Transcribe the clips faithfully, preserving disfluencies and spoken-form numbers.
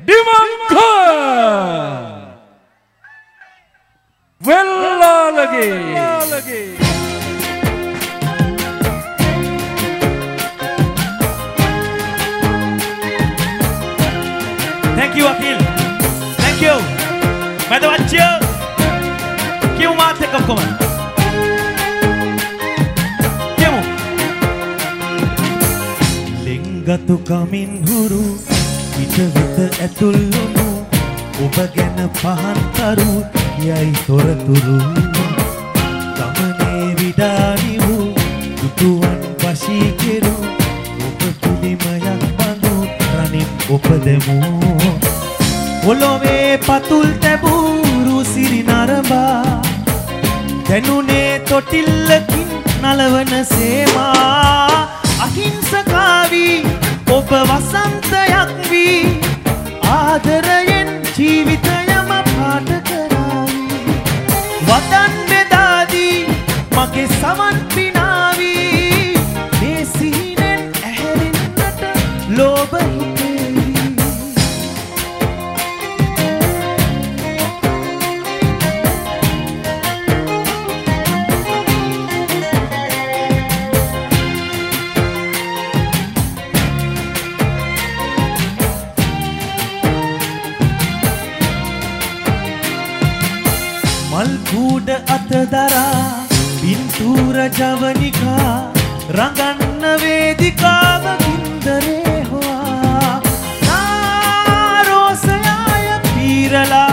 Dimangka Wellalage Thank you Akil. Thank you. Madhavachya. Kimu maat ek okkoma. Kimu. Lingatu kamin huru ita vita ඇතුල්ලුණු ඔබ ගැන පහන් කරු යයි තොරතුරු ගමනේ විඩානි වූ දුටුවන් වශී කෙරු ඔබ පිළිමයක් බඳු රනින් ඔබ දෙමු ඔලොවේ පතුල් තැබූරු සිරි නරඹා දැනුනේ තොටිල්ලකින් නලවන සේවා අහිංසකාවී ඔබ වසන්තයක් වී ආදරයෙන් ජීවිතයම පාට කරාවි වදන් බෙදාදී මගේ සමන් පිනාවී මේ සිහිනෙන් ඇහැරෙන්නට ලෝභ හිතේවි මල් කූඩ අත දරා පින්තූර ජවනිකා රඟන්න වේදිකාව ගින්දරේ හොවා නාරෝසයාය පීරලා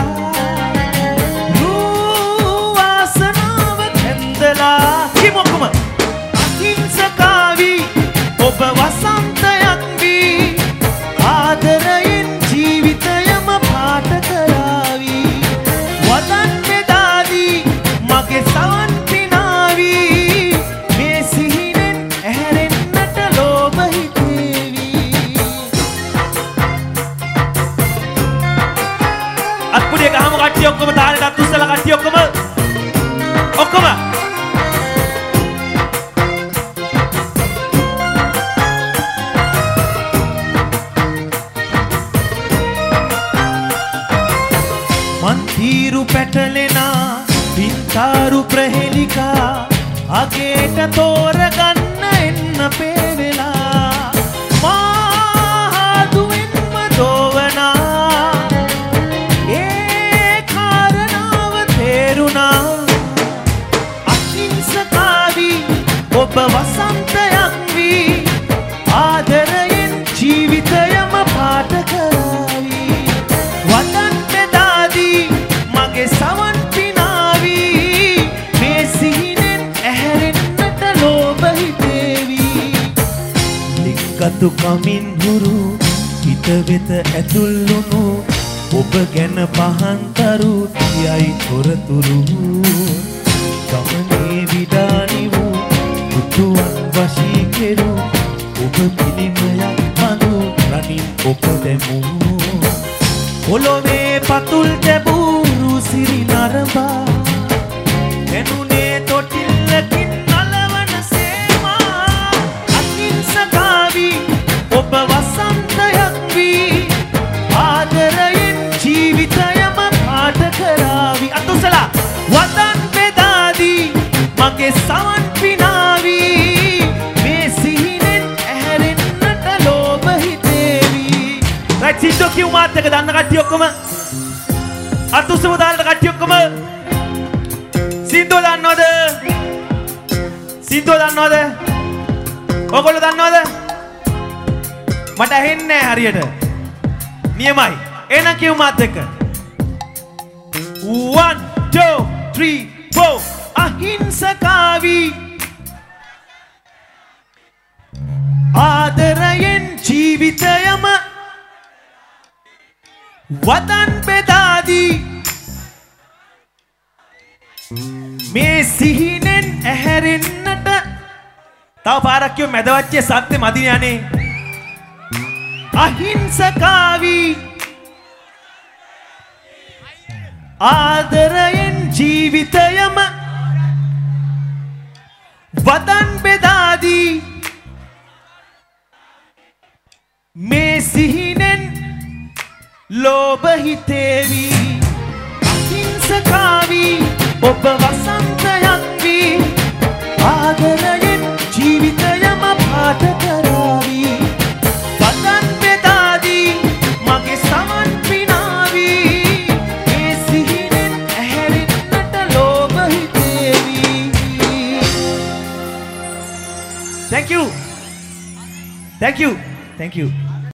රූවාසනාව කැන්දලා කිමොක්කම අහිංසකාවී ඔබ වසන්තයක් වී ආදරයෙන් ජීවිතයම පාට කරාවී වදන් මගේ සවන් පිනාවී මේ සිහිනෙන් ඇහැරෙන්නට ලෝභ හිතේවි අත්පුඩිය ගහමු කට්ටිය ඔක්කොම තාලෙට අත් උස්සලා කට්ටිය ඔක්කොම ඔක්කොම මන්තිරු පැටලෙනා පින්තාරු ප්‍රහෙලිකා අගේට තෝරගන්න එන්න පේවෙලා මාහදුවෙන්ම දෝවනා ඒ කාරණාව තේරුණා අහිංසකාවී ඔබ වසන්තයක් වී ආදරයෙන් ජීවිතයම පාට කරාවී වදන් බෙදාදී මගේ සවන් ගතු කමින් හුරු හිත වෙත ඇතුල්ලුණු ඔබ ගැන පහන් තරු යයි තොරතුරු ගමනේ විඩානි වූ දුටුවන් වශී කෙරු ඔබ පිළිමයක් බඳු රනින් ඔබ දෙමු ඔලොවේ පතුල් තැබූරු සිරි නරඹා එනුනේ තොටිල්ලකින් ඔබ වසන්තයක් වී ආදරයෙන් ජීවිතයම පාට කරාවි අතුසලා වදන් බෙදාදී මගේ සවන් පිනාවී මේ සිහිනෙන් ඇහැරෙන්නට ලෝභ හිතේවි රයිට් සින්දෝ කියු මාත් එක දන්න කට්ටිය ඔක්කොම අතුසම දාලට කට්ටිය ඔක්කොම සින්දෝ දන්නවද සින්දෝ දන්නවද ඔයගොල්ලෝ දන්නවද මට ඇහෙන්නේ නැහැ හරියට. නියමයි. එහෙනම් කියමු මාත් එක්ක. one two three four අහිංසකාවී ආදරයෙන් ජීවිතයම වදන් බෙදාදී මේ සිහිනෙන් ඇහැරෙන්නට තව පාරක් කියමු මැදවච්චේ සත්‍ය මදින යන්නේ අහිංසකාවී ආදරයෙන් ජීවිතයම වදන් බෙදාදී මේ සිහිනෙන් ලෝභ හිතේවි හිංසකාවි ඔබ වසන්තයක් වී ආදරයෙන් ජීවිතයම පාට කරාවි වදන් බෙදාදී මගේ සමන් පිනාවි ඒ සිහිනෙන් ඇහැරෙන්නට ලෝභ හිතේවි. Thank you. Thank you. Thank you.